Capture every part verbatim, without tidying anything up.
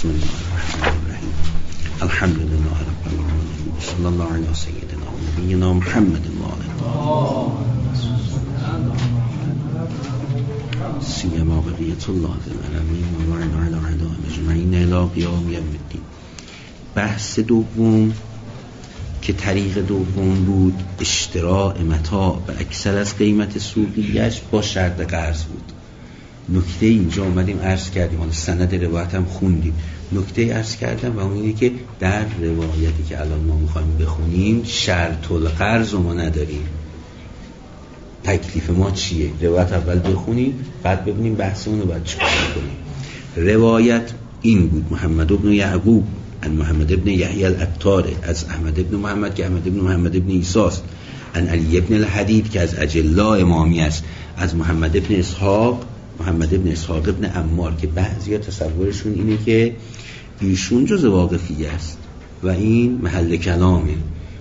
بسم الله الرحمن الرحیم. الحمد لله رب العالمین. صلی الله علی سیدنا و نبینا محمد و آله سیما بقیت الله العالمین و بارک علی اعداء اجمعین الی قیام یوم الدین. بحث دوم که طریق دوم بود اشتراء متاع به اکثر از قیمت سوقیش با شرط قرض بود. نکته اینجا اومدیم عرض کردیم، حالا سند روایت هم خوندیم. نکته عرض کردم و اون اینه که در روایتی که الان ما میخوایم بخونیم شرط القرض ما نداریم. تکلیف ما چیه؟ روایت اول بخونیم بعد ببینیم بحث اون رو بعد چیکار کنیم. روایت این بود: محمد ابن یعقوب عن محمد ابن یحیی العطار از احمد ابن محمد که احمد ابن محمد ابن عیسی است، عن علی ابن الحدید که از اجلا امامی است، از محمد ابن اسحاق محمد ابن اسحاق ابن عمار که بعضیا تصورشون اینه که ایشون جز واقفی است و این محل کلامه.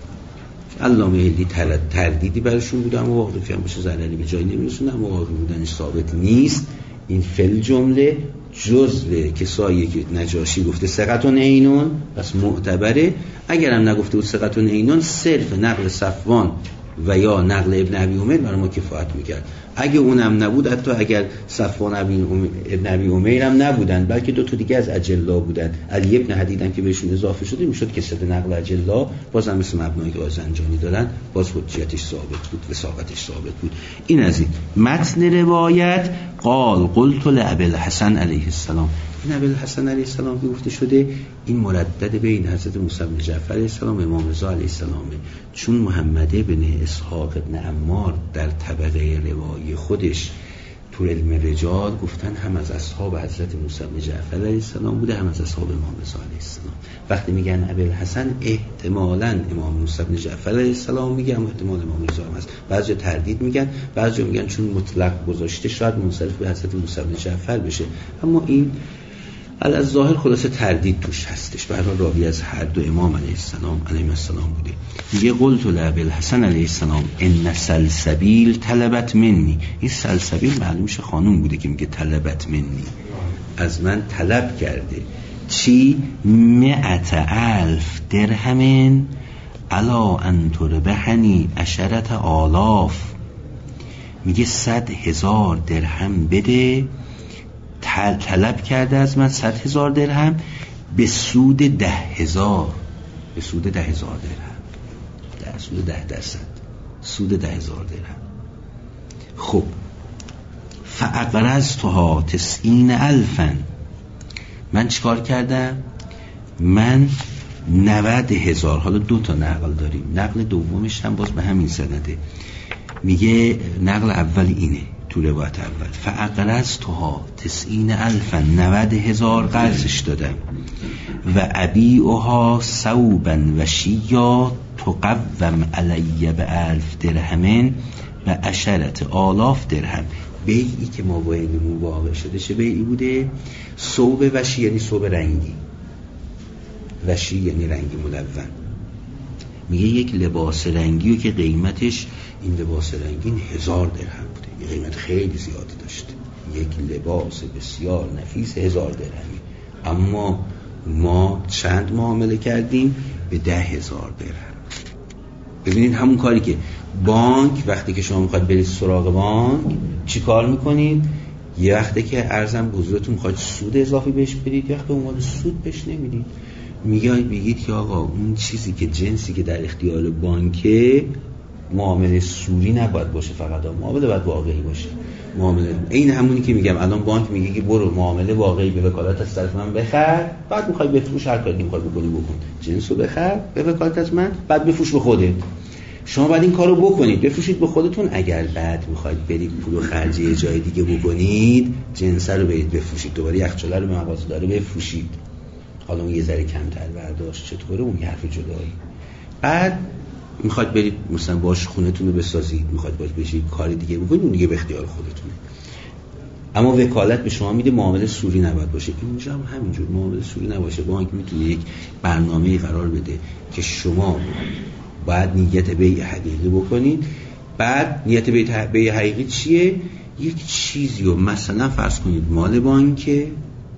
علامه هلی تردیدی برشون بوده اما واقفی هم بشه ضرری به جایی نمیرسونه، اما واقفی بودنش ثابت نیست. این فل جمله جزء کسایی که نجاشی گفته ثقتون عینون پس معتبره. اگرم نگفته بود ثقتون عینون صرف نقل صفوان و یا نقل ابن ابی عمر برای ما کفایت میکرد. اگه اونم نبود، حتی اگر صفوان ابن ابی عمر هم نبودن بلکه دو تا دیگه از اجلا بودن، علی ابن حدید هم که بهشون اضافه شده میشد که صد نقل اجلا بازم مثل مبنایی که آذرجانی دارن باز حجیتش ثابت بود، وثاقتش ثابت بود. این از این متن روایت. قال قلت لابی الحسن علیه السلام. این ابی الحسن علیه السلام که گفته شده این مردد بین حضرت موسی بن جعفر علیه السلام و امام رضا علیه السلامه، چون محمد بن اسحاق ابن عمار در طبقه روایی خودش تو علم رجال گفتن هم از اصحاب حضرت موسی بن جعفر علیه السلام بوده هم از اصحاب امام رضا علیه السلام. وقتی میگن ابی الحسن احتمالاً امام موسی بن جعفر علیه السلام میگن، احتمال امام رضا هم هست. بعضی تردید میگن، بعضی میگن چون مطلق گذاشته شاید منصرف به حضرت موسی بن جعفر بشه، اما این از ظاهر خلاصه تردید توش هستش. به هر حال راوی از هر دو امام علیه السلام علیه السلام بوده. میگه قلت لابی الحسن علیه السلام ان سلسبیل طلبت منی. این سلسبیل معلوم شه خانوم بوده که میگه طلبت منی، از من طلب کرده. چی؟ مئت الف درهم علا ان تربحنی عشرت آلاف. میگه صد هزار درهم بده، طلب کرده از من صد هزار درهم به سود ده هزار، به سود ده هزار درهم، در سود ده درصد، سود ده هزار درهم. خب فاقرضتها تسعین الفا. من چیکار کردم؟ من نود هزار. حالا دو تا نقل داریم، نقل دومش هم باز به همین سنده. میگه نقل اول اینه تو روایت اول: فاقرضتها تسعین الفا، نود هزار قرضش دادم، و ابیعها ثوبا و شیا تقوم علی به الف درهم و عشرت آلاف درهم. بیعی که ما با اینمون واقع شده چه بیعی بوده؟ ثوب وشی یعنی ثوب رنگی، وشی یعنی رنگی ملون. میگه یک لباس رنگی که قیمتش این لباس رنگین هزار درهم بوده، یه قیمت خیلی زیادی داشته، یک لباس بسیار نفیس هزار درهمی، اما ما چند معامله کردیم؟ به ده هزار درهم. ببینید همون کاری که بانک وقتی که شما میخواید برید سراغ بانک چی کار میکنید؟ یه وقتی که ارزم بزرگتون میخواید سود اضافی بهش بدید، یه وقت به عنوان سود بهش نمیدید، میگید بگید که آقا اون چیزی که جنسی که در اختیار بانکه معامله سوری نباید باشه، فقط معامله باید واقعی باشه. معامله این همونی که میگم الان بانک میگه که برو معامله واقعی به وکالت از طرف من بخر، بعد میخوای بفروش، هر کاری میخوای بکنی بکن، جنسو بخر به وکالت از من، بعد بفروش به خودت. شما بعد این کارو بکنید، بفروشید به خودتون. اگر بعد میخواید برید پول خرج یه جای دیگه بکنید، جنس رو برید بفروشید، دوباره یخچال رو به مغازه داره بفروشید، حالا اون یه ذره کمتر برداشت چطوره، اون حرف جدایی. بعد میخواید برید مثلا باش خونتون رو بسازید، میخواید باش بشید کار دیگه بکنید، اون دیگه به اختیار خودتونه. اما وکالت به شما میده معامله سوری نباید باشه. اینجا هم همینجور معامله سوری نباشه. بانک میتونه یک برنامه‌ای قرار بده که شما باید نیت بیع حقیقی بکنید. بعد نیت بیع حقیقی چیه؟ یک چیزی رو مثلا فرض کنید مال بانکه،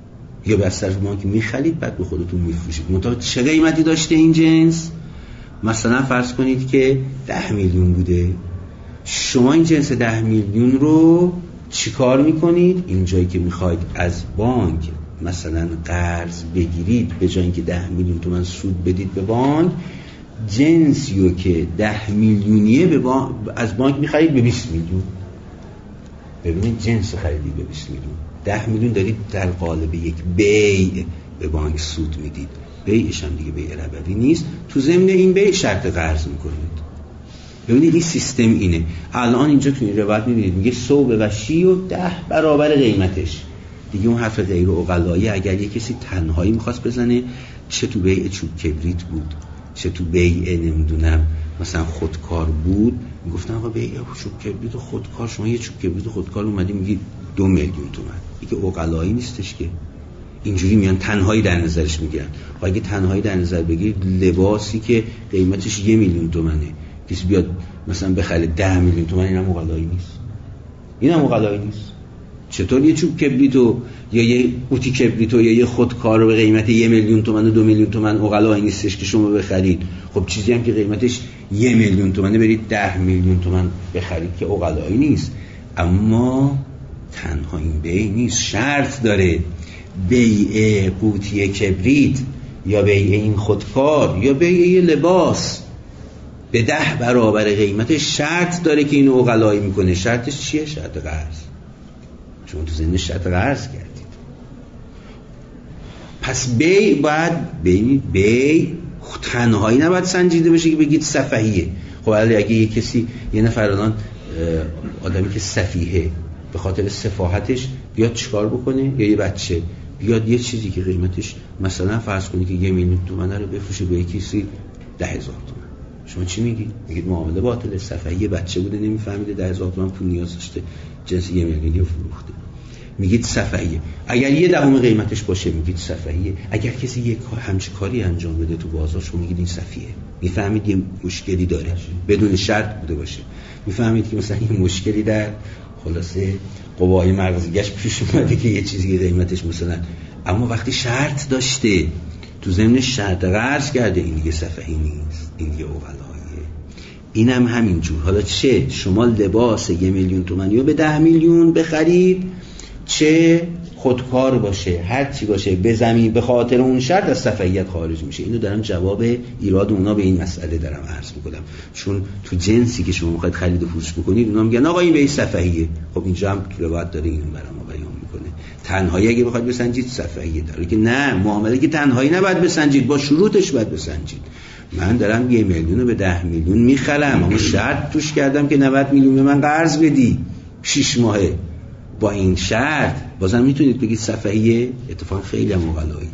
یا به از طرف بانک میخرید بعد به خودتون میفروشید. منتها چه قیمتی داشته این جنس؟ مثلا فرض کنید که ده میلیون بوده. شما این جنس ده میلیون رو چیکار میکنید؟ این جایی که میخواید از بانک مثلا قرض بگیرید، به جای اینکه ده میلیون تومان سود بدید به بانک، جنسیو که ده میلیونیه به بانک از بانک میخرید به بیست میلیون. ببینید جنس خریدید به بیست میلیون، ده میلیون دارید در قالب یک بیع به بانک سود میدید. بیعش هم دیگه بیع ربوی نیست. تو ضمن این بیع شرط قرض میکنید. ببینید این سیستم اینه. الان اینجا تو این روایت میبینید میگه صوب وشی و ده برابر قیمتش. دیگه اون حرف غیر عقلایی اگر یک کسی تنهایی میخواست بزنه، چه تو بیع چوب کبریت بود چه تو بیع نمیدونم مثلا خودکار بود، میگفتن آقا بیع چوب کبریت و خودکار، شما یه چوب کبریت و خودکار اومدی میگی دو میلیون تومان. دیگه عقلایی نیستش که اینجوری میان تنهایی در نظرش میگیرن. خب اگه تنهایی در نظر بگیرید، لباسی که قیمتش یه میلیون تومنه کسی بیاد مثلا بخره ده میلیون تومان، اینم عقلایی نیست. اینم عقلایی نیست. چطور یه چوب کبریتو یا یه قوطی کبریتو یا یه خودکار رو به قیمت یه میلیون تومان و دو میلیون تومان عقلایی نیستش که شما بخرید؟ خب چیزی هم که قیمتش یه میلیون تومانه برید ده میلیون تومان بخرید که عقلایی نیست. اما تنها این بیع نیست، شرط داره. بیع قوطی کبریت یا بیع این خودکار یا بیع یه لباس به ده برابر قیمتش شرط داره که اینو عقلایی میکنه. شرطش چیه؟ شرط قرض. شما تو ذهن شرط قرض کردید. پس بیع باید ببینید، بیع تنهایی نباید سنجیده بشه که بگید سفهیه. خب ولی اگه یه کسی، یه نفر الان آدمی که سفیهه به خاطر سفاهتش بیاد چیکار بکنه، یا یه بچه بیاد یه چیزی که قیمتش مثلا فرض کنید که یه میلیون تومانه رو بفروشه به کسی ده هزار تومان، شما چی میگید؟ میگید معامله باطله، سفهی بچه بوده نمیفهمیده ده هزار تومان پول نیاز داشته، جنس یه میلیونی رو فروخته. میگید سفهیه. اگر یه دهم قیمتش باشه میگید سفهیه. اگر کسی یک همچین کاری انجام بده تو بازار، شما میگید این سفیه. میفهمید یه مشکلی داره بدون شرط بوده باشه. میفهمید که مثلا یه مشکلی در خلاصه قوای مغزیش پیش اومده که یه چیزی قیمتش مثلا، اما وقتی شرط داشته تو ضمن شرط قرض کرده، این دیگه سفهی نیست، این دیگه عقلاییه. اینم هم همینجور. حالا چه شما لباس یه میلیون تومانی رو به ده میلیون بخرید، چه خودکار باشه، هر چی باشه، به زمین به خاطر اون شرط از سفهیت خارج میشه. اینو دارم جواب ایراد اونا به این مسئله دارم عرض میکنم، چون تو جنسی که شما میخواید خرید و فروش بکنید اونا میگن آقا این به سفهیه. خب اینجا هم تو روایت داره اینو برام بیان میکنه. تنهایی اگه بخواید بسنجید سفهیه داره که نه، معامله که تنهایی نباید بسنجید، با شروطش باید بسنجید. من دارم یه میلیون رو به ده میلیون میخرم، اما شرط توش کردم که نود میلیون به من قرض بدی شش ماهه. با این شرط بازم میتونید بگید سفهیه. اتفاق خیلی هم عقلایی.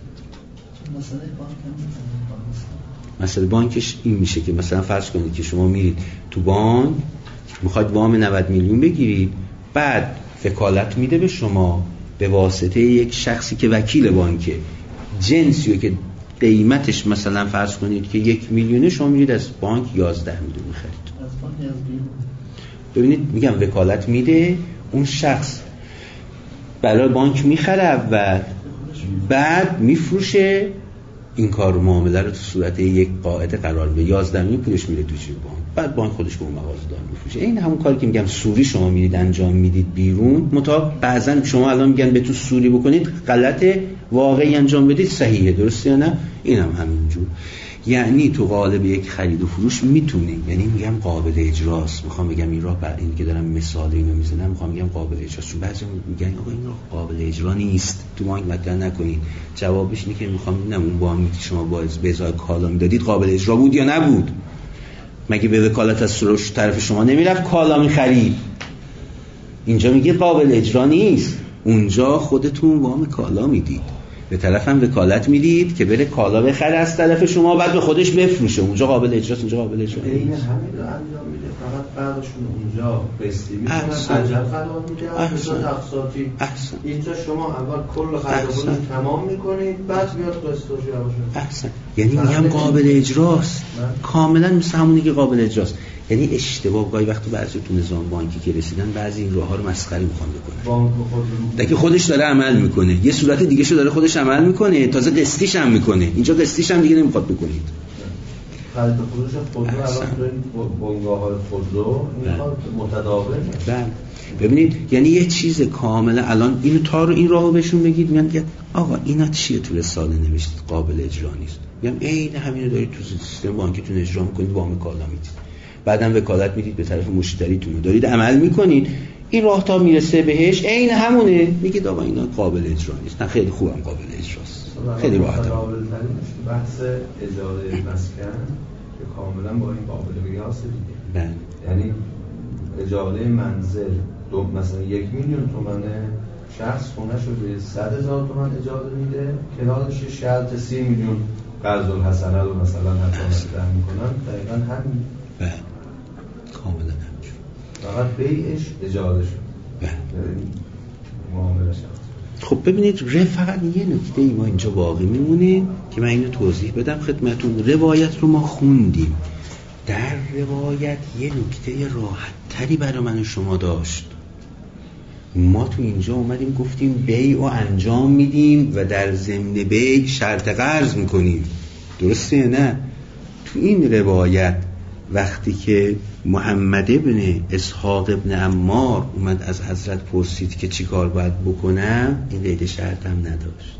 مثلا بانکش این میشه که مثلا فرض کنید که شما میرید تو بانک میخواید وام نود میلیون بگیرید، بعد وکالت میده به شما به واسطه یک شخصی که وکیل بانکه، جنسیو که قیمتش مثلا فرض کنید که یک میلیونه، شما میرید از بانک یازده میلیون میخرید. ببینید میگم وکالت میده اون شخص برای بانک میخره اول، بعد میفروشه این کار معامله رو تو صورت یک قاعده قرار میده، یازده میلیون پولش میره تو جیب بانک، بعد بانک خودش به اون مغازه دار میفروشه. این همون کاری که میگم سوری شما میرید انجام میدید بیرون، متا بعضن شما الان میگن به تو سوری بکنید غلطه، واقعی انجام بدید صحیحه، درسته یا نه؟ این هم همینجور. یعنی تو قالب یک خرید و فروش میتونی، یعنی میگم قابل اجراست. میخوام بگم این راه، بر این که دارم مثال اینو میزنم میخوام بگم قابل اجراست، چون بعضی میگن آقا این راه قابل اجرا نیست، تو بانک مطرح نکنید. جوابش اینه که میخوام ببینم اون بانکی که شما باز به ازای کالا میدادید قابل اجرا بود یا نبود. مگه به وکالت از سروش طرف شما نمیرفت کالا میخرید؟ اینجا میگه قابل اجرا نیست، اونجا خودتون وام کالا میدید، به طرف هم وکالت میدید که بره کالا بخره از طرف شما، بعد به خودش بفروشه. اونجا قابل اجراست، اینجا قابل اجرا نیست. این همین رو انجام میده، فقط بعدشون اونجا قسطی میکنن اجل قرار میدن بسا تقساطی. اینجا شما اول کل خریدارون تمام میکنید بعد بیاد قسطش یواش. احسن. یعنی میگم قابل اجراست، کاملا مثل همونی که قابل اجراست. یعنی اشتباه گاهی وقت بعضی تو نظام بانکی که رسیدن بعضی این راه ها رو مسخره میخوان بکنن. دیگه خودش داره عمل میکنه، یه صورت دیگه شو داره خودش عمل میکنه، تازه قسطیش هم میکنه. اینجا قسطیش هم دیگه نمیخواد بکنید. خرید فروش خودرو الان تو این بنگاه‌های خودرو میخواد متداول بشه. بله. ببینید یعنی یه چیز کاملا الان اینو تا رو این راهو بهشون بگید میگن آقا اینا چیه تو رساله نوشتید قابل اجرا نیست. میگم عین همینو دارید تو سیستم بانکیتون اجرا میکنید، وام کالا میدید، بعدم وکالت میدید به طرف مشتریتون، دارید عمل میکنید، این راه تا میرسه بهش عین همونه، میگید آقا اینا قابل اجرا نیست. نه خیلی خوبم قابل اجراست، خیلی راحته. قابل ترین بحث اجاره مسکن که کاملا با این قابل قیاس دیگه. بله. یعنی اجاره منزل دو مثلا یک میلیون تومنه، شخص خونه شو به صد هزار تومن اجاره میده، کنارش شرط سی میلیون قرض الحسنه رو مثلا حتی مطرح میکنن. دقیقاً همین. بله. کاملا همینجور. فقط بیعش اجاره شد. بله. معامله شد. خب ببینید ر فقط یه نکته ای ما اینجا باقی میمونه که من اینو توضیح بدم خدمتون. روایت رو ما خوندیم، در روایت یه نکته راحت تری برای من و شما داشت. ما تو اینجا اومدیم گفتیم بیع رو انجام میدیم و در ضمن بیع شرط قرض میکنیم، درسته یا نه؟ تو این روایت وقتی که محمد ابن اسحاق ابن عمار اومد از حضرت پرسید که چی کار باید بکنم، این قید شرط هم نداشت.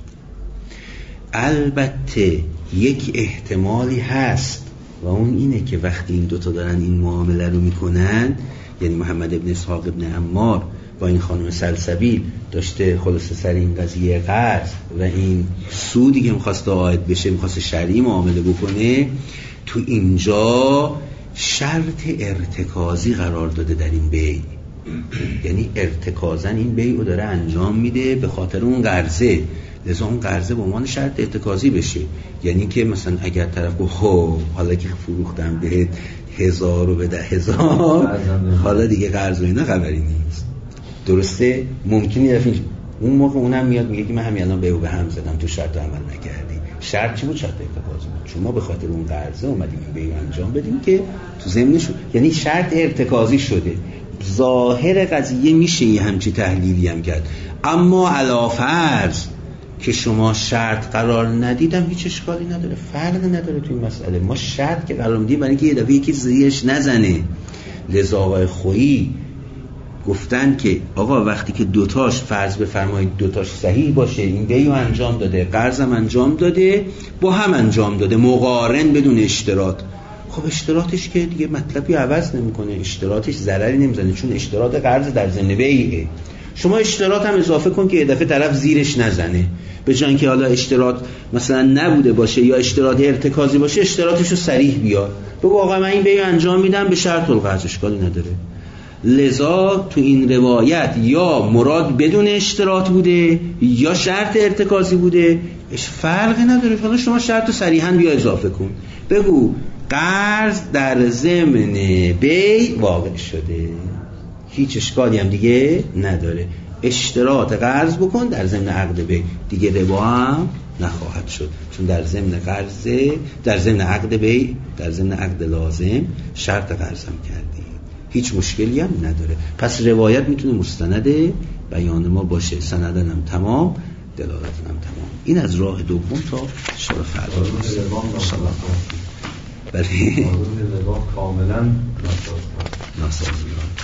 البته یک احتمالی هست و اون اینه که وقتی این دوتا دارن این معامله رو میکنن، یعنی محمد ابن اسحاق ابن عمار با این خانم سلسبیل داشته خلاصه سر این قضیه قرض و این سودی که میخواسته عاید بشه میخواسته شرعی معامله بکنه، تو اینجا شرط ارتکازی قرار داده در این بیع. یعنی ارتکازاً این بیع رو داره انجام میده به خاطر اون قرضه، لذا اون قرضه به عنوان شرط ارتکازی بشه. یعنی که مثلا اگر طرف گفت خب حالا که فروختم بهت هزار و به ده هزار حالا دیگه قرض و اینا خبری نیست، درسته؟ ممکنه یه اون موقع اونم میاد میگه که من همین الان بیعو به هم زدم تو شرط عمل نکردی. شرط چی بود؟ شرط ارتکازی بود، چون ما به خاطر اون قرضه اومدیم این بیعو انجام بدیم که تو ضمنش، یعنی شرط ارتکازی شده. ظاهر قضیه میشه یه همچی تحلیلی هم کرد، اما علی فرض که شما شرط قرار ندیدم هیچ اشکالی نداره، فرق نداره تو این مسئله. ما شرط که قرار میدیم برای اینکه یه دفعه یکی زیرش نزنه. لذا آقای خویی گفتن که آقا وقتی که دوتاش فرض بفرمایید دوتاش صحیح باشه، این بیعو انجام داده، قرضم انجام داده، با هم انجام داده، مقارن بدون اشتراط، خب اشتراطش که دیگه مطلبی عوض نمیکنه، اشتراطش ضرری نمیزنه، چون اشتراط قرض در ضمن بیعه. شما اشتراط هم اضافه کن که یه دفعه طرف زیرش نزنه، به جای اینکه حالا اشتراط مثلا نبوده باشه یا اشتراط ارتکازی باشه، اشتراطشو صریح بیار، بگو آقا من این بیعو انجام میدم به شرط القرض، اشکالی نداره. لذا تو این روایت یا مراد بدون اشتراط بوده یا شرط ارتکازی بوده، اش فرقی نداره. حالا شما شرط رو صریحاً بیا اضافه کن، بگو قرض در ضمن بیع واقع شده، هیچ اشکالی هم دیگه نداره. اشتراط قرض بکن در ضمن عقد بیع، دیگه ربا هم نخواهد شد، چون در ضمن قرض، در ضمن عقد بیع، در ضمن عقد لازم شرط قرض هم کردی، هیچ مشکلی هم نداره. پس روایت میتونه مستند بیان ما باشه، سندن هم تمام، دلالت هم تمام. این از راه دوم تا شرح فردا برای کاملا ناسازگار